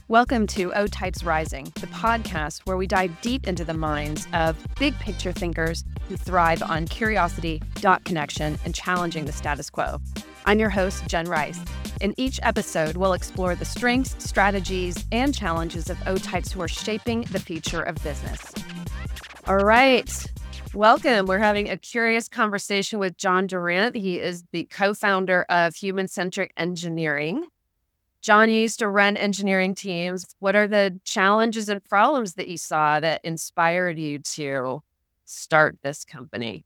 Welcome to O Types Rising, the podcast where we dive deep into the minds of big picture thinkers who thrive on curiosity, dot connection, and challenging the status quo. I'm your host, Jen Rice. In each episode, we'll explore the strengths, strategies, and challenges of O Types who are shaping the future of business. All right. Welcome. We're having a curious conversation with John Durant. He is the co-founder of Human-Centric Engineering. John, you used to run engineering teams. What are the challenges and problems that you saw that inspired you to start this company?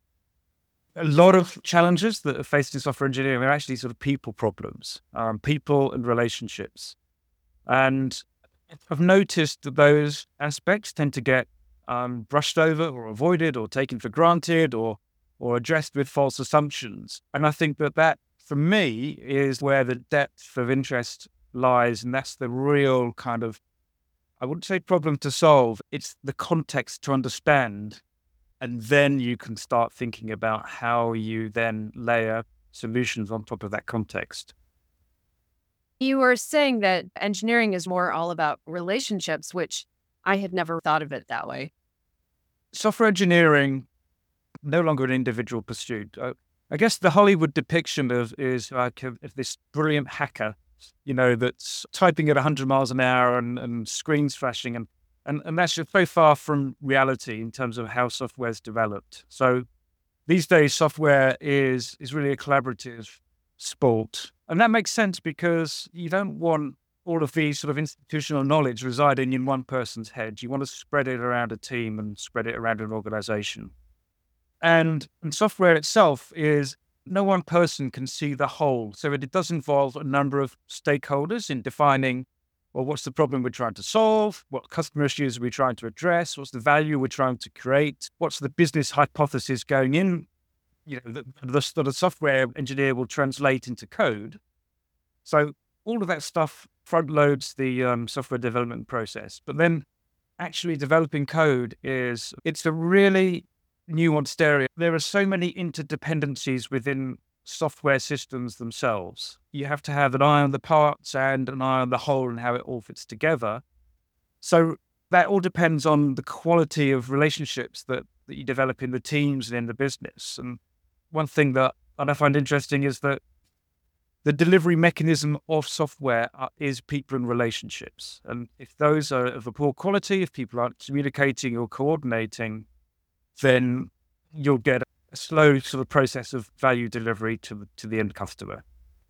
A lot of challenges that are faced in software engineering are actually sort of people problems, people and relationships. And I've noticed that those aspects tend to get brushed over or avoided or taken for granted or addressed with false assumptions. And I think that for me, is where the depth of interest lies. And that's the real kind of, I wouldn't say problem to solve. It's the context to understand. And then you can start thinking about how you then layer solutions on top of that context. You were saying that engineering is more all about relationships, which I had never thought of it that way. Software engineering, no longer an individual pursuit. I guess the Hollywood depiction is like of this brilliant hacker, that's typing at 100 miles an hour and screens flashing. And that's just so far from reality in terms of how software is developed. So these days, software is really a collaborative sport. And that makes sense because you don't want all of these sort of institutional knowledge residing in one person's head. You want to spread it around a team and spread it around an organization. And software itself is no one person can see the whole. So it does involve a number of stakeholders in defining, well, what's the problem we're trying to solve? What customer issues are we trying to address? What's the value we're trying to create? What's the business hypothesis going in? The software engineer will translate into code. So all of that stuff front loads the software development process. But then actually developing code it's a really nuanced area. There are so many interdependencies within software systems themselves. You have to have an eye on the parts and an eye on the whole and how it all fits together. So that all depends on the quality of relationships that you develop in the teams and in the business. And one thing that I find interesting is that the delivery mechanism of software is people and relationships. And if those are of a poor quality, if people aren't communicating or coordinating, then you'll get a slow sort of process of value delivery to the end customer.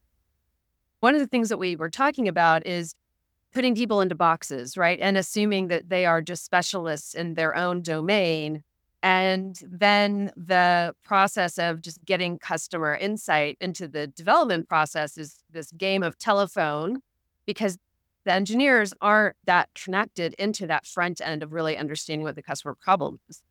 One of the things that we were talking about is putting people into boxes, right? And assuming that they are just specialists in their own domain. And then the process of just getting customer insight into the development process is this game of telephone, because the engineers aren't that connected into that front end of really understanding what the customer problem is.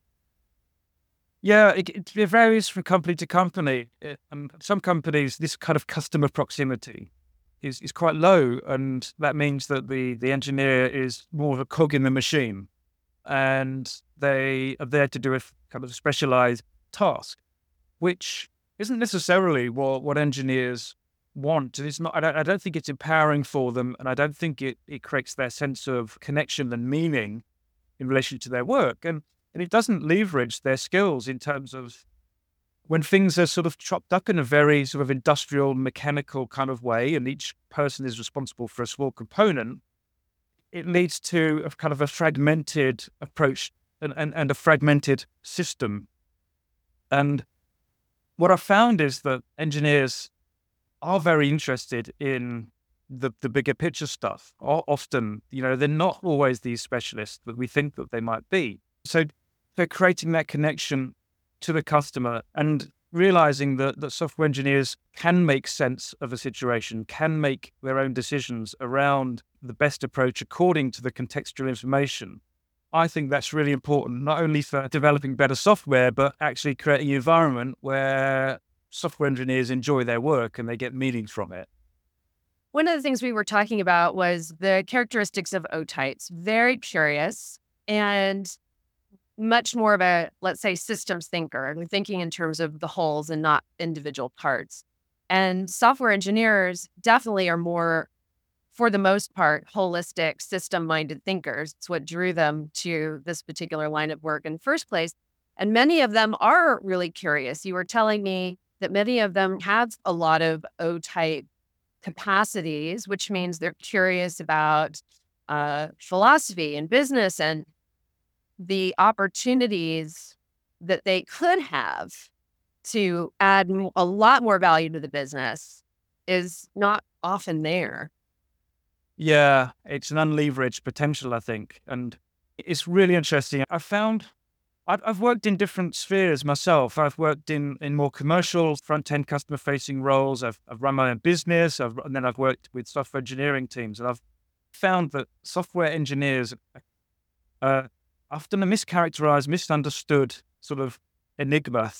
Yeah, it varies from company to company. Some companies, this kind of customer proximity is quite low, and that means that the engineer is more of a cog in the machine, and they are there to do a kind of specialized task, which isn't necessarily what engineers want. And it's not. I don't think it's empowering for them, and I don't think it creates their sense of connection and meaning in relation to their work. And it doesn't leverage their skills in terms of when things are sort of chopped up in a very sort of industrial, mechanical kind of way, and each person is responsible for a small component, it leads to a kind of a fragmented approach and a fragmented system. And what I found is that engineers are very interested in the bigger picture stuff. Often, they're not always these specialists that we think that they might be. So they're creating that connection to the customer and realizing that software engineers can make sense of a situation, can make their own decisions around the best approach according to the contextual information. I think that's really important, not only for developing better software, but actually creating an environment where software engineers enjoy their work and they get meaning from it. One of the things we were talking about was the characteristics of O-types. Very curious and much more of a, let's say, systems thinker, and thinking in terms of the wholes and not individual parts. And software engineers definitely are more for the most part, holistic, system-minded thinkers. It's what drew them to this particular line of work in the first place. And many of them are really curious. You were telling me that many of them have a lot of O-type capacities, which means they're curious about philosophy and business and the opportunities that they could have to add a lot more value to the business is not often there. Yeah, it's an unleveraged potential, I think. And it's really interesting. I've worked in different spheres myself. I've worked in more commercial, front-end customer-facing roles. I've run my own business, and then I've worked with software engineering teams. And I've found that software engineers are often a mischaracterized, misunderstood sort of enigma.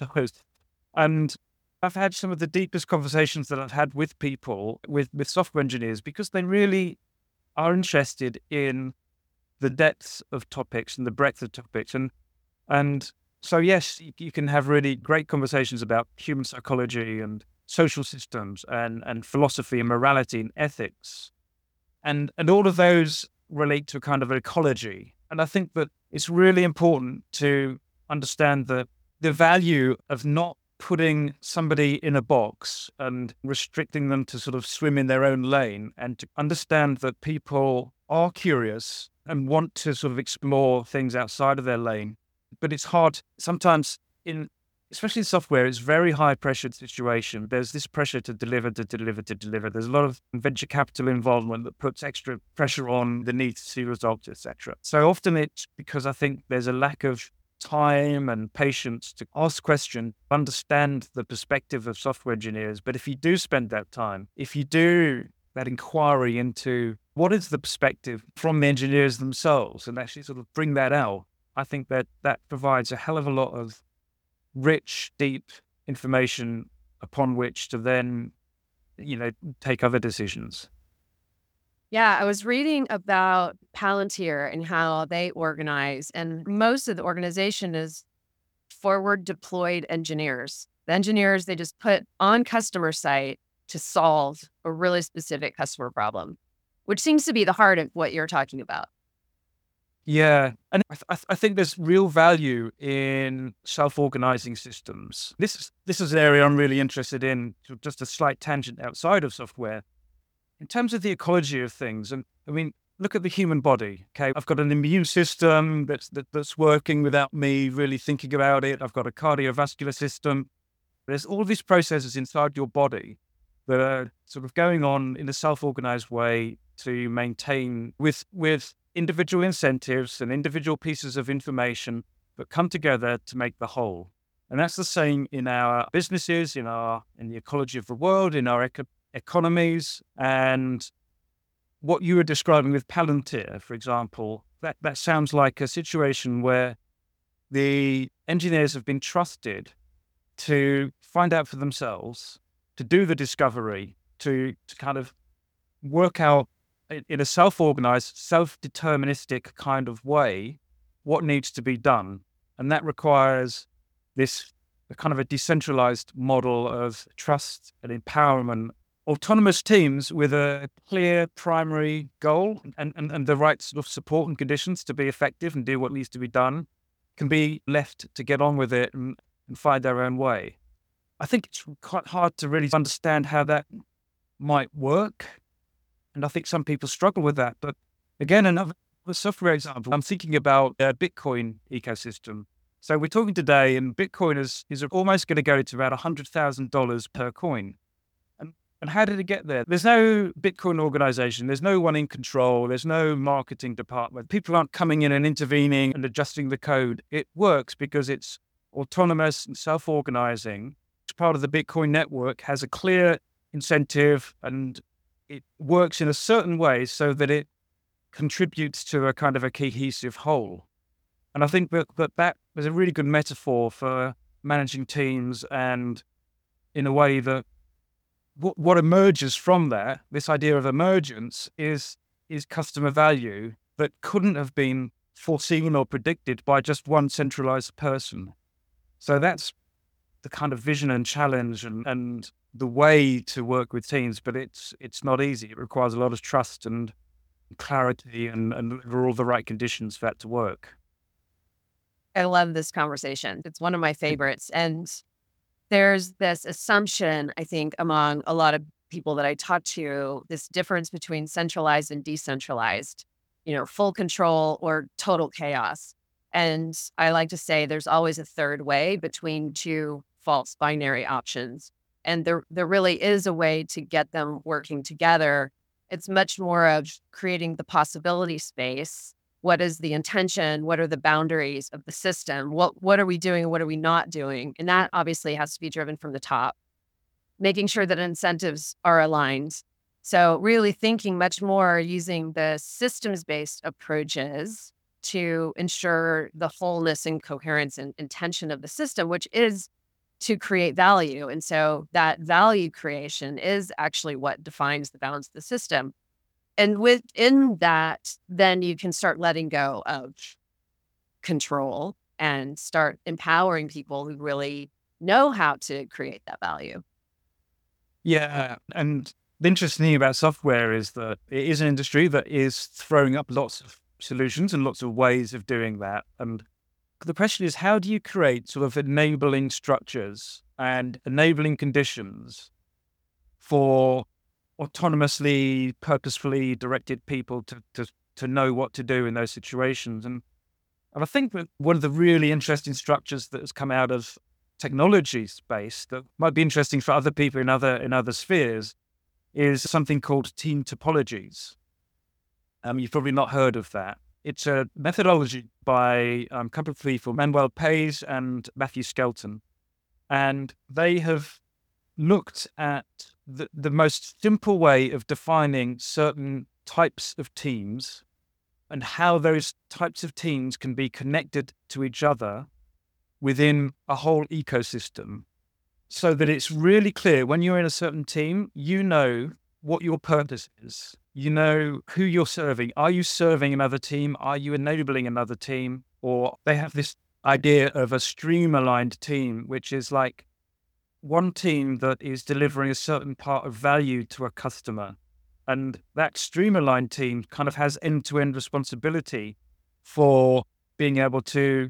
And I've had some of the deepest conversations that I've had with people, with software engineers, because they really are interested in the depths of topics and the breadth of topics. And so, yes, you can have really great conversations about human psychology and social systems and philosophy and morality and ethics. And all of those relate to a kind of ecology. And I think that it's really important to understand the value of not putting somebody in a box and restricting them to sort of swim in their own lane, and to understand that people are curious and want to sort of explore things outside of their lane. But it's hard sometimes especially in software, it's very high pressured situation. There's this pressure to deliver. There's a lot of venture capital involvement that puts extra pressure on the need to see results, etc. So often it's because I think there's a lack of time and patience to ask questions, understand the perspective of software engineers. But if you do spend that time, if you do that inquiry into what is the perspective from the engineers themselves and actually sort of bring that out, I think that provides a hell of a lot of rich, deep information upon which to then, take other decisions. Yeah, I was reading about Palantir and how they organize, and most of the organization is forward deployed engineers. The engineers they just put on customer site to solve a really specific customer problem, which seems to be the heart of what you're talking about. Yeah, and I think there's real value in self-organizing systems. This is an area I'm really interested in. Just a slight tangent outside of software. In terms of the ecology of things, and I mean, look at the human body. Okay, I've got an immune system that's working without me really thinking about it. I've got a cardiovascular system. There's all these processes inside your body that are sort of going on in a self-organized way to maintain with individual incentives and individual pieces of information that come together to make the whole. And that's the same in our businesses, in the ecology of the world, in our economies. And what you were describing with Palantir, for example, that sounds like a situation where the engineers have been trusted to find out for themselves, to do the discovery, to kind of work out in a self-organized, self-deterministic kind of way what needs to be done. And that requires this kind of a decentralized model of trust and empowerment, autonomous teams with a clear primary goal and the right sort of support and conditions to be effective and do what needs to be done, can be left to get on with it and find their own way. I think it's quite hard to really understand how that might work. And I think some people struggle with that. But again, another software example, I'm thinking about a Bitcoin ecosystem. So we're talking today, and Bitcoin is almost going to go to about $100,000 per coin. And how did it get there? There's no Bitcoin organization. There's no one in control. There's no marketing department. People aren't coming in and intervening and adjusting the code. It works because it's autonomous and self-organizing. Each part of the Bitcoin network has a clear incentive, and it works in a certain way so that it contributes to a kind of a cohesive whole. And I think that is a really good metaphor for managing teams, and in a way that what emerges from that, this idea of emergence, is customer value that couldn't have been foreseen or predicted by just one centralized person. So that's the kind of vision and challenge and the way to work with teams, but it's not easy. It requires a lot of trust and clarity and all the right conditions for that to work. I love this conversation. It's one of my favorites. And there's this assumption, I think, among a lot of people that I talk to, this difference between centralized and decentralized, full control or total chaos. And I like to say there's always a third way between two false binary options. And there really is a way to get them working together. It's much more of creating the possibility space. What is the intention? What are the boundaries of the system? What are we doing? What are we not doing? And that obviously has to be driven from the top, making sure that incentives are aligned. So really thinking much more using the systems-based approaches to ensure the wholeness and coherence and intention of the system, which is to create value. And so that value creation is actually what defines the balance of the system. And within that, then you can start letting go of control and start empowering people who really know how to create that value. Yeah. And the interesting thing about software is that it is an industry that is throwing up lots of solutions and lots of ways of doing that. And the question is, how do you create sort of enabling structures and enabling conditions for autonomously, purposefully directed people to know what to do in those situations? And I think that one of the really interesting structures that has come out of technology space that might be interesting for other people in other spheres is something called team topologies. You've probably not heard of that. It's a methodology by a couple of people, Manuel Pais and Matthew Skelton. And they have looked at the most simple way of defining certain types of teams and how those types of teams can be connected to each other within a whole ecosystem, so that it's really clear when you're in a certain team, you know what your purpose is. You know who you're serving. Are you serving another team? Are you enabling another team? Or they have this idea of a stream-aligned team, which is like one team that is delivering a certain part of value to a customer. And that stream-aligned team kind of has end-to-end responsibility for being able to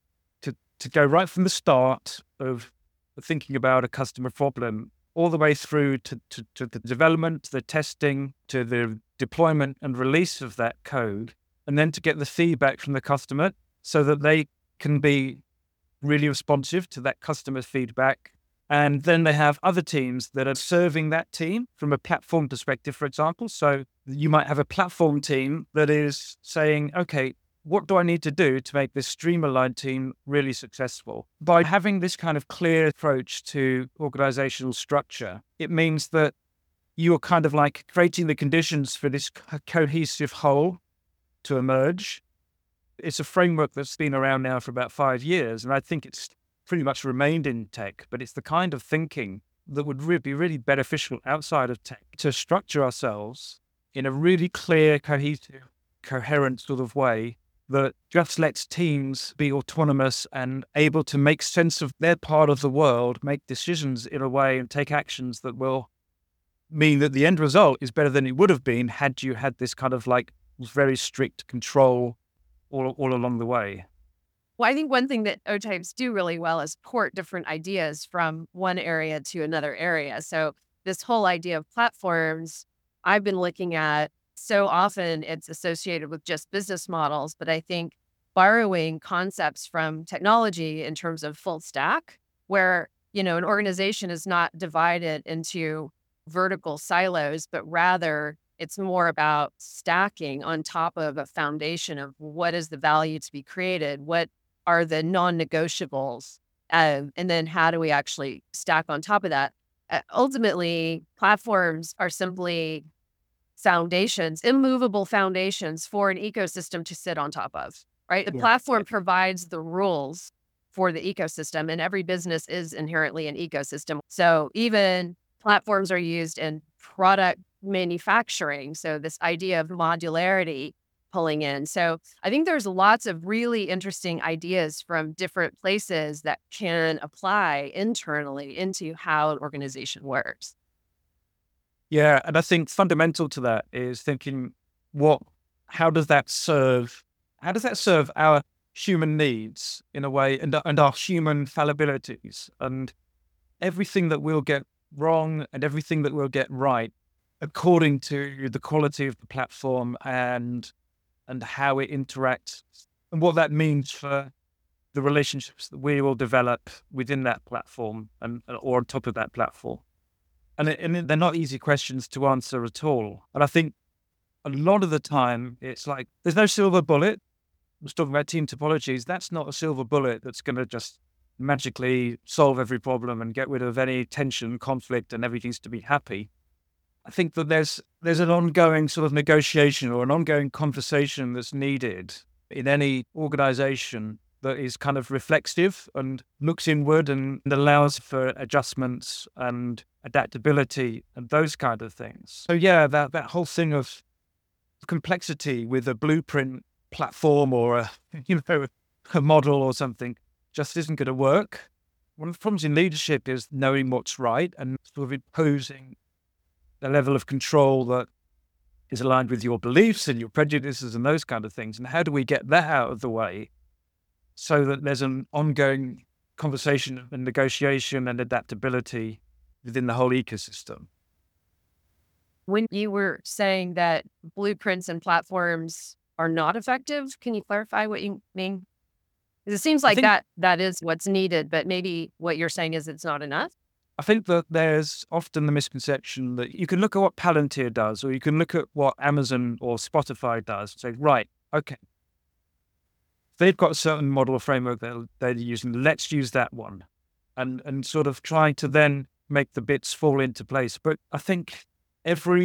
go right from the start of thinking about a customer problem all the way through to the development, the testing, to the deployment and release of that code, and then to get the feedback from the customer so that they can be really responsive to that customer feedback. And then they have other teams that are serving that team from a platform perspective, for example. So you might have a platform team that is saying, okay, what do I need to do to make this stream-aligned team really successful? By having this kind of clear approach to organizational structure, it means that you are kind of like creating the conditions for this cohesive whole to emerge. It's a framework that's been around now for about 5 years, and I think it's pretty much remained in tech, but it's the kind of thinking that would be really beneficial outside of tech to structure ourselves in a really clear, cohesive, coherent sort of way that just lets teams be autonomous and able to make sense of their part of the world, make decisions in a way and take actions that will mean that the end result is better than it would have been had you had this kind of like very strict control all along the way. Well, I think one thing that O-types do really well is port different ideas from one area to another area. So this whole idea of platforms, I've been looking at, so often it's associated with just business models, but I think borrowing concepts from technology in terms of full stack, where, an organization is not divided into vertical silos, but rather it's more about stacking on top of a foundation of what is the value to be created, what are the non-negotiables, and then how do we actually stack on top of that? Ultimately, platforms are simply foundations, immovable foundations for an ecosystem to sit on top of, right? The platform provides the rules for the ecosystem, and every business is inherently an ecosystem. So even platforms are used in product manufacturing. So this idea of modularity pulling in. So I think there's lots of really interesting ideas from different places that can apply internally into how an organization works. Yeah, and I think fundamental to that is thinking how does that serve our human needs in a way, and our human fallibilities, and everything that we'll get wrong and everything that we'll get right according to the quality of the platform and how it interacts and what that means for the relationships that we will develop within that platform or on top of that platform. And they're not easy questions to answer at all. And I think a lot of the time it's like there's no silver bullet. I was talking about team topologies. That's not a silver bullet that's going to just magically solve every problem and get rid of any tension, conflict, and everything's to be happy. I think that there's an ongoing sort of negotiation or an ongoing conversation that's needed in any organization that is kind of reflexive and looks inward and allows for adjustments and adaptability and those kind of things. So yeah, that whole thing of complexity with a blueprint platform or a model or something just isn't going to work. One of the problems in leadership is knowing what's right and sort of imposing a level of control that is aligned with your beliefs and your prejudices and those kind of things. And how do we get that out of the way so that there's an ongoing conversation and negotiation and adaptability within the whole ecosystem? When you were saying that blueprints and platforms are not effective, can you clarify what you mean? Because it seems like that is what's needed, but maybe what you're saying is it's not enough. I think that there's often the misconception that you can look at what Palantir does, or you can look at what Amazon or Spotify does and say, right, okay, they've got a certain model or framework that they're using, let's use that one, and sort of trying to then make the bits fall into place. But I think every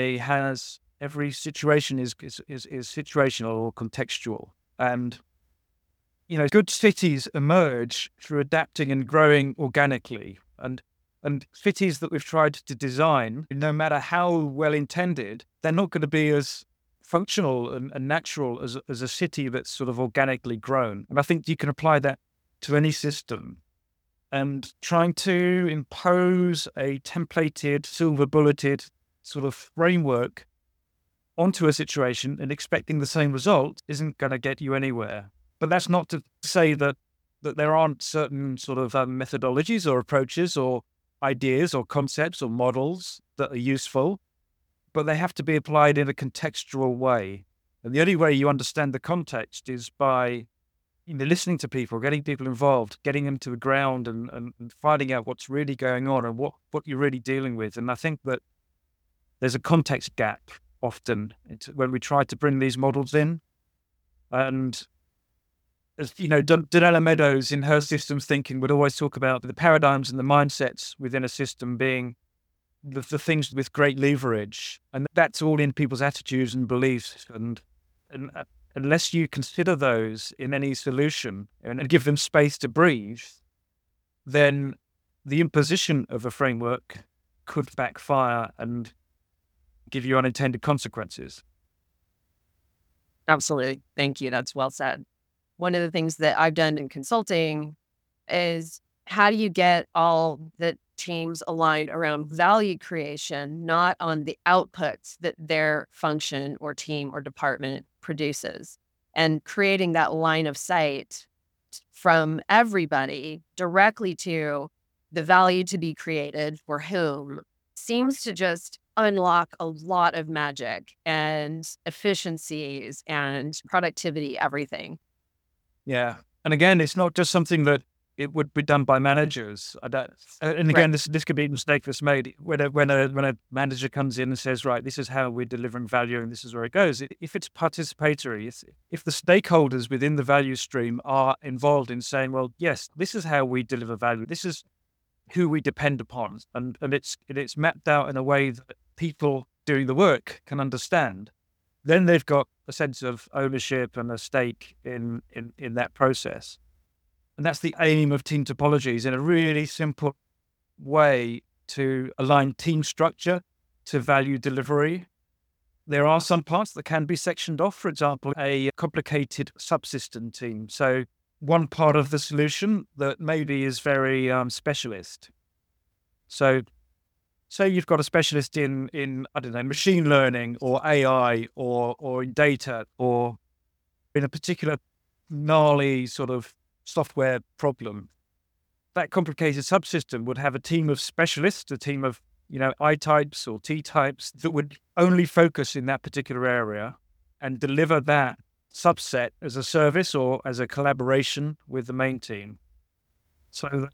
situation is situational or contextual. And, good cities emerge through adapting and growing organically. And cities that we've tried to design, no matter how well intended, they're not going to be as functional and natural as a city that's sort of organically grown. And I think you can apply that to any system. And trying to impose a templated, silver bulleted sort of framework onto a situation and expecting the same result isn't going to get you anywhere. But that's not to say that there aren't certain sort of methodologies or approaches or ideas or concepts or models that are useful, but they have to be applied in a contextual way. And the only way you understand the context is by listening to people, getting people involved, getting them to the ground and finding out what's really going on and what you're really dealing with. And I think that there's a context gap often when we try to bring these models in. And Donella Meadows in her systems thinking would always talk about the paradigms and the mindsets within a system being the things with great leverage. And that's all in people's attitudes and beliefs. And unless you consider those in any solution and give them space to breathe, then the imposition of a framework could backfire and give you unintended consequences. Absolutely. Thank you. That's well said. One of the things that I've done in consulting is how do you get all the teams aligned around value creation, not on the outputs that their function or team or department produces, and creating that line of sight from everybody directly to the value to be created for whom seems to just unlock a lot of magic and efficiencies and productivity, everything. Yeah. And again, it's not just something that it would be done by managers. And again, right. This could be a mistake that's made when a manager comes in and says, right, this is how we're delivering value and this is where it goes. If it's participatory, if the stakeholders within the value stream are involved in saying, well, yes, this is how we deliver value. This is who we depend upon. And it's mapped out in a way that people doing the work can understand. Then they've got a sense of ownership and a stake in that process. And that's the aim of team topologies in a really simple way to align team structure to value delivery. There are some parts that can be sectioned off, for example, a complicated subsystem team. So one part of the solution that maybe is very specialist. So say you've got a specialist in I don't know, machine learning or AI or in data or in a particular gnarly sort of software problem. That complicated subsystem would have a team of specialists, a team of, I types or T types that would only focus in that particular area and deliver that subset as a service or as a collaboration with the main team. So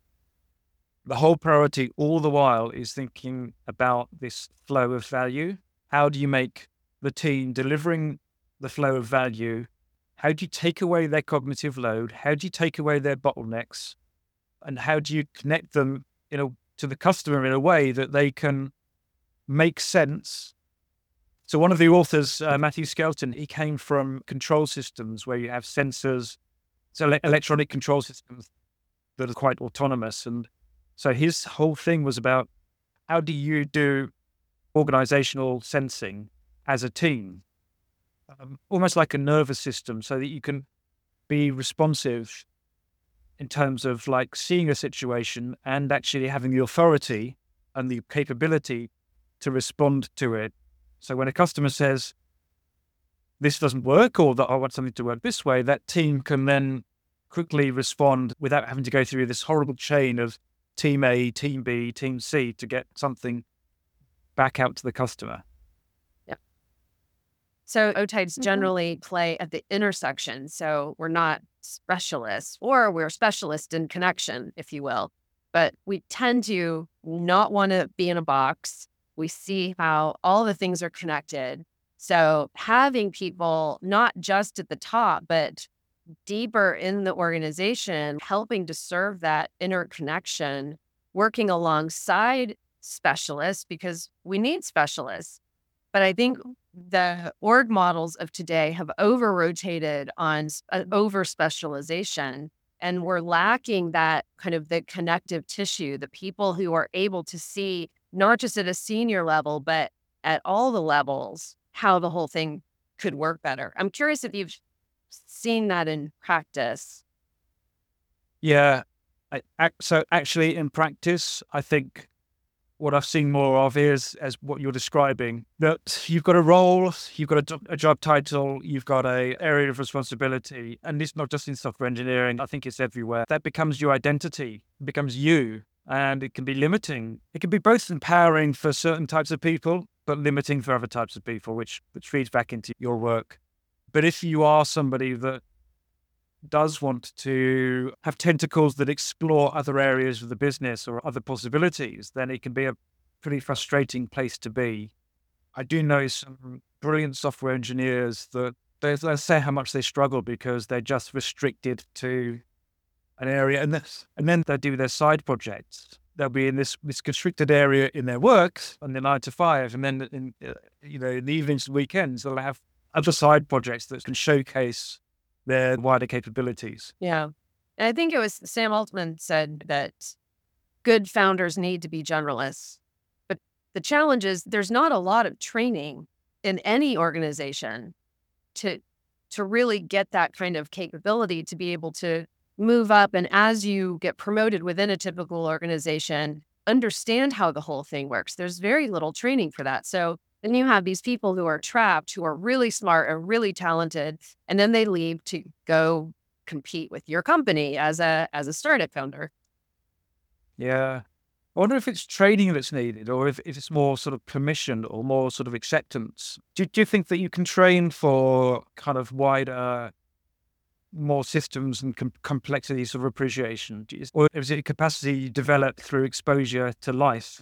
the whole priority all the while is thinking about this flow of value. How do you make the team delivering the flow of value? How do you take away their cognitive load? How do you take away their bottlenecks? And how do you connect them to the customer in a way that they can make sense? So one of the authors, Matthew Skelton, he came from control systems where you have sensors, so electronic control systems that are quite autonomous. And so his whole thing was about how do you do organizational sensing as a team, almost like a nervous system, so that you can be responsive in terms of like seeing a situation and actually having the authority and the capability to respond to it. So when a customer says, this doesn't work, or that I want something to work this way, that team can then quickly respond without having to go through this horrible chain of team A, team B, team C to get something back out to the customer. Yeah. So OTIDEs generally play at the intersection. So we're not specialists, or we're specialists in connection, if you will. But we tend to not want to be in a box. We see how all the things are connected. So having people not just at the top, but deeper in the organization, helping to serve that interconnection, working alongside specialists, because we need specialists. But I think the org models of today have over-rotated on over-specialization, and we're lacking that kind of the connective tissue, the people who are able to see not just at a senior level, but at all the levels, how the whole thing could work better. I'm curious if you've seen that in practice. Yeah. So actually in practice, I think what I've seen more of is, as what you're describing, that you've got a role, you've got a job title, you've got a area of responsibility, and it's not just in software engineering. I think it's everywhere. That becomes your identity, it becomes you, and it can be limiting. It can be both empowering for certain types of people, but limiting for other types of people, which feeds back into your work. But if you are somebody that does want to have tentacles that explore other areas of the business or other possibilities, then it can be a pretty frustrating place to be. I do know some brilliant software engineers that they say how much they struggle because they're just restricted to an area, and then they do their side projects. They'll be in this constricted area in their work on the 9 to 5, and then in the evenings and weekends they'll have other side projects that can showcase their wider capabilities. Yeah. And I think it was Sam Altman said that good founders need to be generalists. But the challenge is there's not a lot of training in any organization to really get that kind of capability to be able to move up. And as you get promoted within a typical organization, understand how the whole thing works. There's very little training for that. So then you have these people who are trapped, who are really smart and really talented, and then they leave to go compete with your company as a startup founder. Yeah. I wonder if it's training that's needed, or if it's more sort of permission or more sort of acceptance. Do you think that you can train for kind of wider, more systems and complexities of appreciation? Or is it a capacity you develop through exposure to life?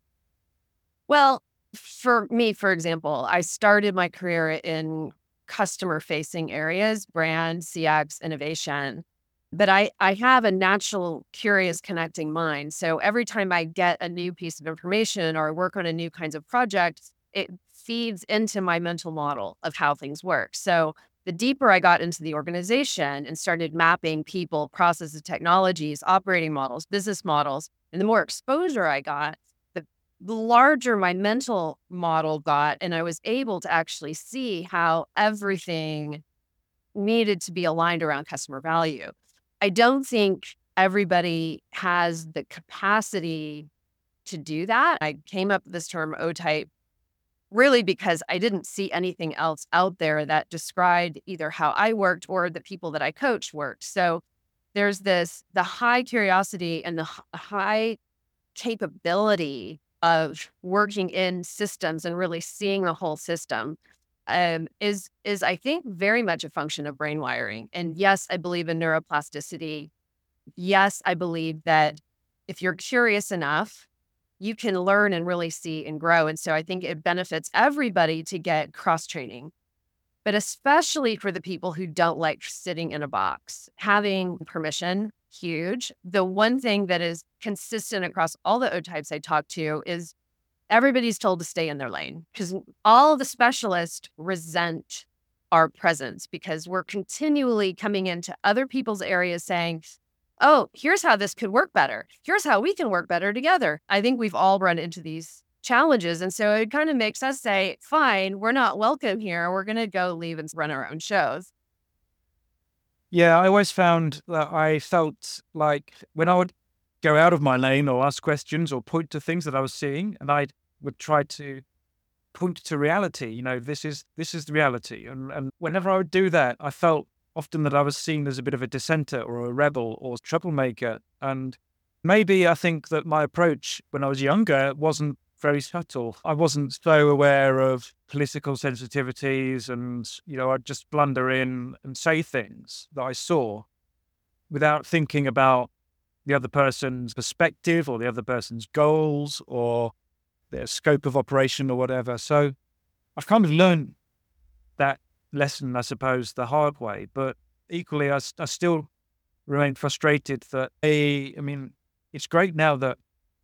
Well, for me, for example, I started my career in customer-facing areas, brand, CX, innovation. But I have a natural, curious, connecting mind. So every time I get a new piece of information or I work on a new kinds of project, it feeds into my mental model of how things work. So the deeper I got into the organization and started mapping people, processes, technologies, operating models, business models, and the more exposure I got, the larger my mental model got, and I was able to actually see how everything needed to be aligned around customer value. I don't think everybody has the capacity to do that. I came up with this term O-type really because I didn't see anything else out there that described either how I worked or the people that I coached worked. So there's the high curiosity and the high capability of working in systems and really seeing the whole system is I think very much a function of brain wiring. And yes, I believe in neuroplasticity. Yes, I believe that if you're curious enough, you can learn and really see and grow. And so I think it benefits everybody to get cross training, but especially for the people who don't like sitting in a box, having permission, huge. The one thing that is consistent across all the O types I talk to is everybody's told to stay in their lane because all the specialists resent our presence because we're continually coming into other people's areas saying, oh, here's how this could work better. Here's how we can work better together. I think we've all run into these challenges. And so it kind of makes us say, fine, we're not welcome here. We're going to go leave and run our own shows. Yeah, I always found that I felt like when I would go out of my lane or ask questions or point to things that I was seeing, and I would try to point to reality, this is the reality. And whenever I would do that, I felt often that I was seen as a bit of a dissenter or a rebel or troublemaker. And maybe I think that my approach when I was younger wasn't very subtle. I wasn't so aware of political sensitivities and, I'd just blunder in and say things that I saw without thinking about the other person's perspective or the other person's goals or their scope of operation or whatever. So I've kind of learned that lesson, I suppose, the hard way. But equally, I still remain frustrated that, it's great now that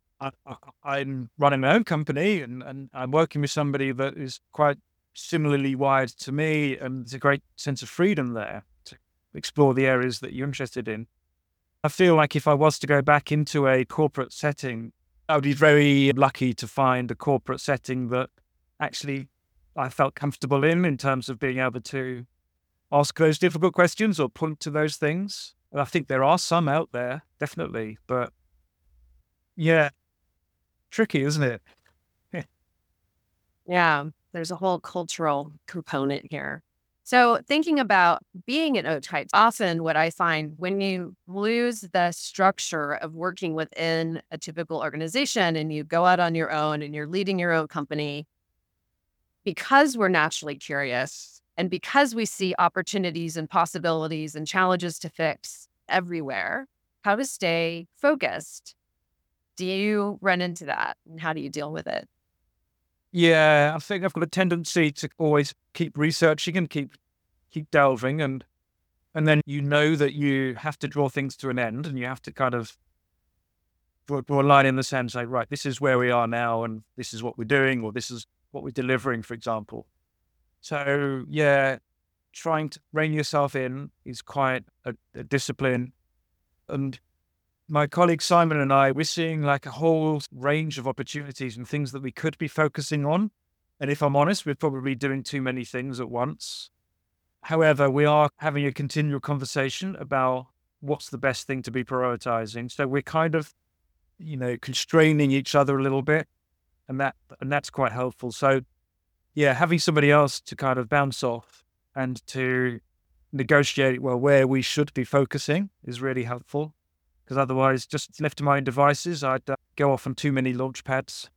I'm running my own company and I'm working with somebody that is quite similarly wired to me, and there's a great sense of freedom there to explore the areas that you're interested in. I feel like if I was to go back into a corporate setting, I would be very lucky to find a corporate setting that actually I felt comfortable in terms of being able to ask those difficult questions or point to those things. And I think there are some out there, definitely. But yeah, tricky, isn't it? Yeah, there's a whole cultural component here. So thinking about being an O-type, often what I find when you lose the structure of working within a typical organization and you go out on your own and you're leading your own company, because we're naturally curious and because we see opportunities and possibilities and challenges to fix everywhere, how to stay focused. Do you run into that and how do you deal with it? Yeah, I think I've got a tendency to always keep researching and keep delving, and then that you have to draw things to an end, and you have to kind of draw a line in the sand and say, right, this is where we are now, and this is what we're doing, or this is what we're delivering, for example. So yeah, trying to rein yourself in is quite a discipline. And my colleague Simon and I, we're seeing like a whole range of opportunities and things that we could be focusing on. And if I'm honest, we're probably doing too many things at once. However, we are having a continual conversation about what's the best thing to be prioritizing. So we're kind of, constraining each other a little bit, and that's quite helpful. So yeah, having somebody else to kind of bounce off and to negotiate, well, where we should be focusing is really helpful. Because otherwise, just left to my own devices, I'd go off on too many launch pads.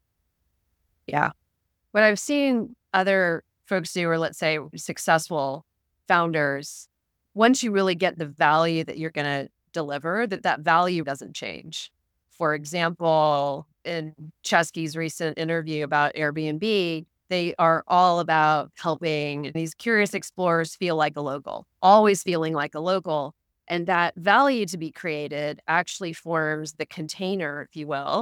Yeah. What I've seen other folks do, or let's say successful founders, once you really get the value that you're going to deliver, that value doesn't change. For example, in Chesky's recent interview about Airbnb, they are all about helping these curious explorers feel like a local, always feeling like a local. And that value to be created actually forms the container, if you will.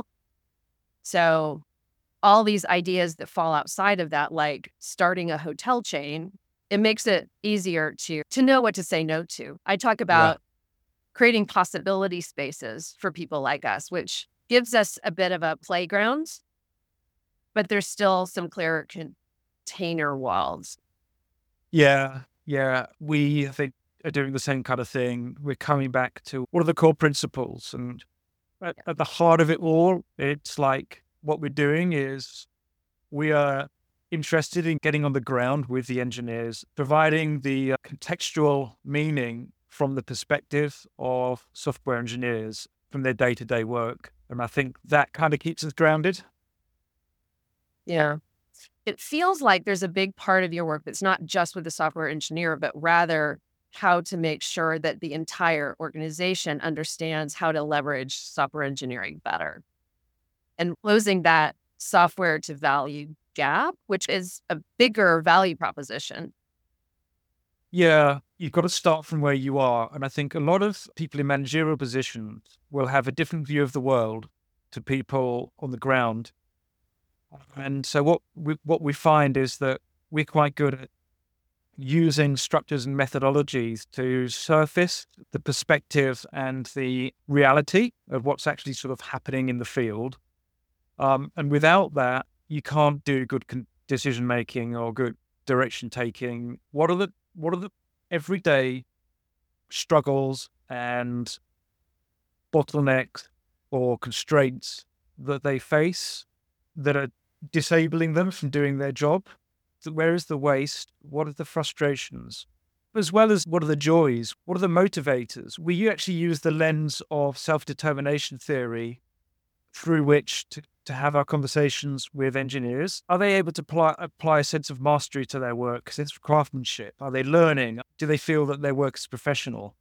So all these ideas that fall outside of that, like starting a hotel chain, it makes it easier to know what to say no to. I talk about creating possibility spaces for people like us, which gives us a bit of a playground but there's still some clear container walls. Yeah. We, I think, are doing the same kind of thing. We're coming back to what are the core principles, and at the heart of it all, it's like what we're doing is we are interested in getting on the ground with the engineers, providing the contextual meaning from the perspective of software engineers from their day-to-day work. And I think that kind of keeps us grounded. Yeah. It feels like there's a big part of your work that's not just with the software engineer, but rather how to make sure that the entire organization understands how to leverage software engineering better and closing that software to value gap, which is a bigger value proposition. Yeah, you've got to start from where you are. And I think a lot of people in managerial positions will have a different view of the world to people on the ground. And so what we find is that we're quite good at using structures and methodologies to surface the perspective and the reality of what's actually sort of happening in the field. And without that, you can't do good decision making or good direction taking. What are the everyday struggles and bottlenecks or constraints that they face that are disabling them from doing their job? Where is the waste? What are the frustrations? As well as what are the joys? What are the motivators? We actually use the lens of self-determination theory through which to have our conversations with engineers. Are they able to apply a sense of mastery to their work, a sense of craftsmanship? Are they learning? Do they feel that their work is professional?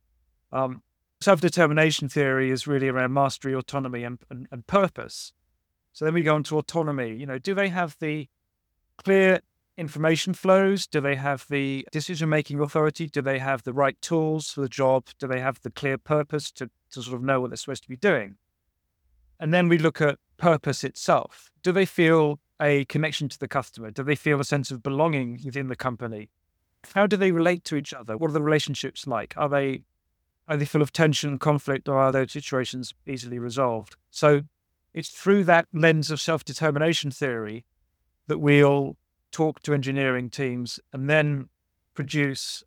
Self-determination theory is really around mastery, autonomy, and purpose. So then we go into autonomy. Do they have the clear information flows? Do they have the decision-making authority? Do they have the right tools for the job? Do they have the clear purpose to sort of know what they're supposed to be doing? And then we look at purpose itself. Do they feel a connection to the customer? Do they feel a sense of belonging within the company? How do they relate to each other? What are the relationships like? Are they full of tension, conflict, or are those situations easily resolved? So it's through that lens of self-determination theory that we'll talk to engineering teams and then produce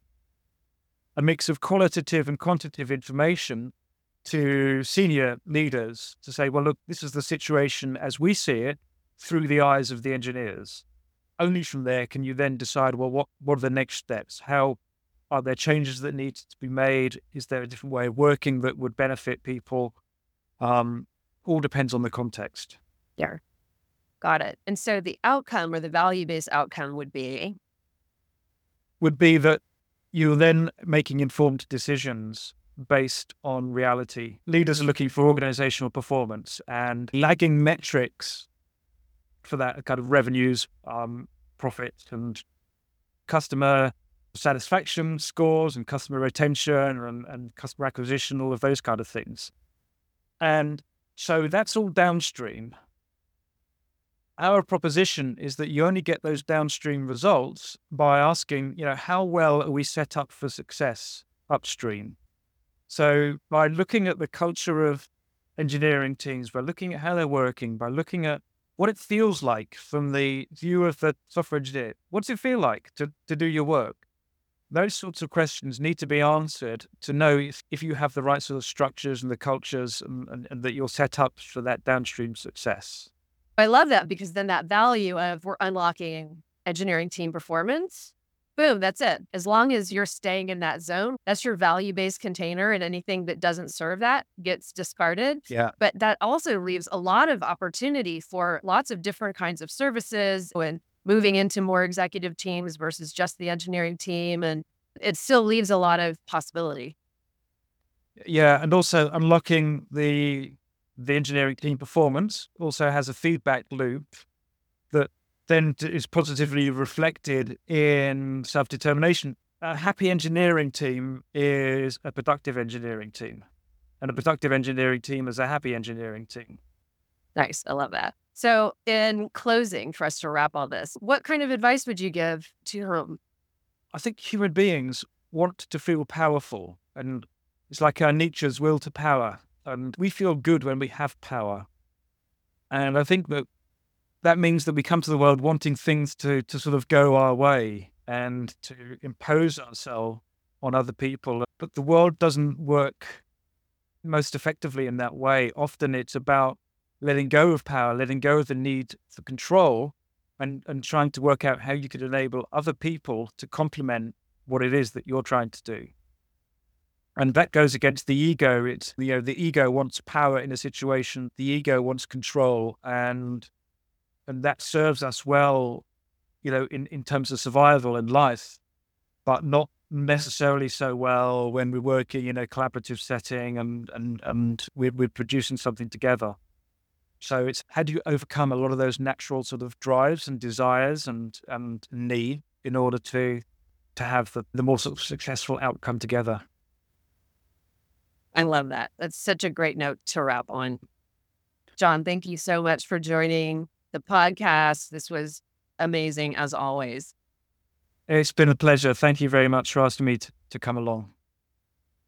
a mix of qualitative and quantitative information to senior leaders to say, well, look, this is the situation as we see it through the eyes of the engineers. Only from there can you then decide, well, what are the next steps? How are there changes that need to be made? Is there a different way of working that would benefit people? All depends on the context. Yeah. Got it. And so the outcome or the value-based outcome would be that you're then making informed decisions based on reality. Leaders are looking for organizational performance, and lagging metrics for that kind of revenues, profit, and customer satisfaction scores and customer retention and customer acquisition, all of those kind of things. And so that's all downstream. Our proposition is that you only get those downstream results by asking, how well are we set up for success upstream? So by looking at the culture of engineering teams, by looking at how they're working, by looking at what it feels like from the view of the software engineer, what does it feel like to do your work? Those sorts of questions need to be answered to know if you have the right sort of structures and the cultures and that you're set up for that downstream success. I love that, because then that value of we're unlocking engineering team performance, boom, that's it. As long as you're staying in that zone, that's your value-based container, and anything that doesn't serve that gets discarded. Yeah. But that also leaves a lot of opportunity for lots of different kinds of services when moving into more executive teams versus just the engineering team. And it still leaves a lot of possibility. Yeah. And also unlocking the engineering team performance also has a feedback loop that then is positively reflected in self-determination. A happy engineering team is a productive engineering team, and a productive engineering team is a happy engineering team. Nice. I love that. So in closing, for us to wrap all this, what kind of advice would you give to whom? I think human beings want to feel powerful, and it's like Nietzsche's will to power. And we feel good when we have power. And I think that that means that we come to the world wanting things to sort of go our way and to impose ourselves on other people. But the world doesn't work most effectively in that way. Often it's about letting go of power, letting go of the need for control, and trying to work out how you could enable other people to complement what it is that you're trying to do. And that goes against the ego. It's, the ego wants power in a situation. The ego wants control, and that serves us well, in terms of survival and life, but not necessarily so well when we're working in a collaborative setting and we're producing something together. So it's, how do you overcome a lot of those natural sort of drives and desires and need in order to have the more sort of successful outcome together? I love that. That's such a great note to wrap on. John, thank you so much for joining the podcast. This was amazing as always. It's been a pleasure. Thank you very much for asking me to come along.